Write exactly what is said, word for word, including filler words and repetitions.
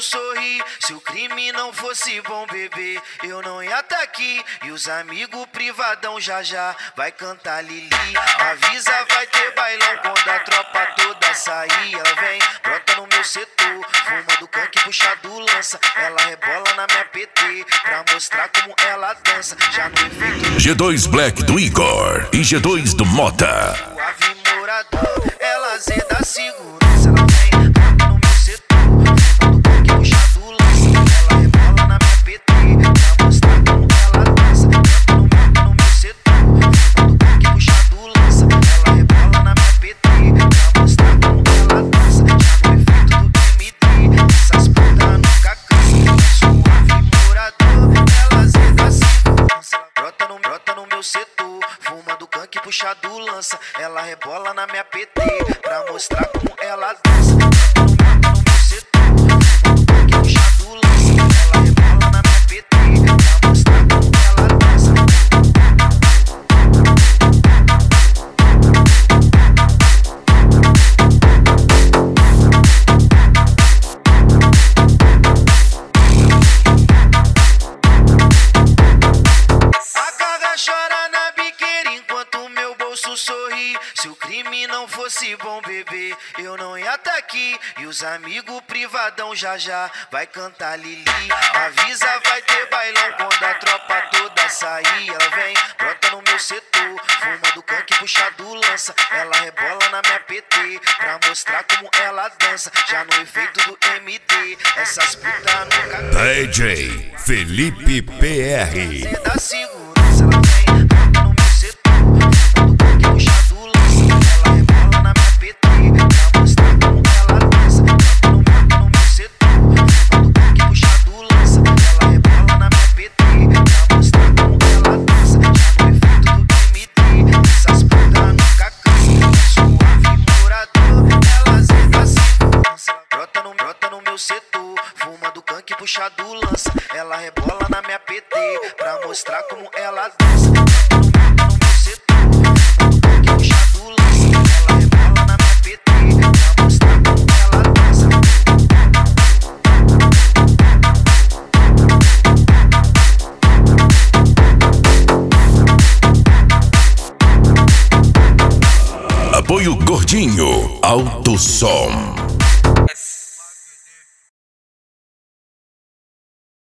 sorrir. Se o crime não fosse bom, bebê, eu não ia tá aqui. E os amigos privadão já já vai cantar Lili. Avisa, vai ter bailão quando a tropa toda sair. Ela vem, brota no meu setor, fuma do canque, puxa do lança. Ela rebola na minha P T pra mostrar como ela dança. Já no efeito G dois Black do Igor e G dois do Mota. suave morador, ela zeda a segurança. Ela vem, brota no meu setor, fuma do canque, puxa do lança. Ela rebola na minha P T pra mostrar como ela dança. Brota no meu, no meu setor, fuma do canque, puxa do lança. Ela rebola na minha P T pra mostrar como ela dança. Já no efeito do M D, essas putas nunca cansam. Suave morador, ela zeda a segurança. Brota no, brota no meu setor, fuma do canque, puxa do lança. Ela rebola na minha P T pra mostrar como ela dança. Brota no meu setor, fuma do canque, puxa do lança. Ela rebola na minha P T pra mostrar como ela dança. A carga chora na biqueira enquanto meu bolso sorri. Se o crime não fosse bom, bebê, eu não ia tá aqui. E os amigos privadão já já vai cantar Lili. Avisa, vai ter bailão quando a tropa toda sair. Ela vem, brota no meu setor, fuma do canque, puxa do lança. Ela rebola na minha P T pra mostrar como ela dança. Já no efeito do M D, essas putas nunca D J Felipe P R. da segurança. Ela vem, brota no meu setor, fuma do canque, puxa do lança. Ela rebola na minha P T pra mostrar como ela dança. Brota no meu, no meu setor, fuma do canque, puxa do lança. Ela rebola na minha P T pra mostrar como ela dança. Já no efeito do M D, essas putas nunca cansam. Suave morador, ela zeda a segurança. Brota no, brota no meu setor, fuma do canque, puxa do lança. Ela rebola na minha P T pra mostrar como ela dança. Brota no meu, no meu setor, fuma do canque, puxa do lança. Ela rebola na minha P T pra mostrar como ela dança. Apoio Gordinho Alto Som.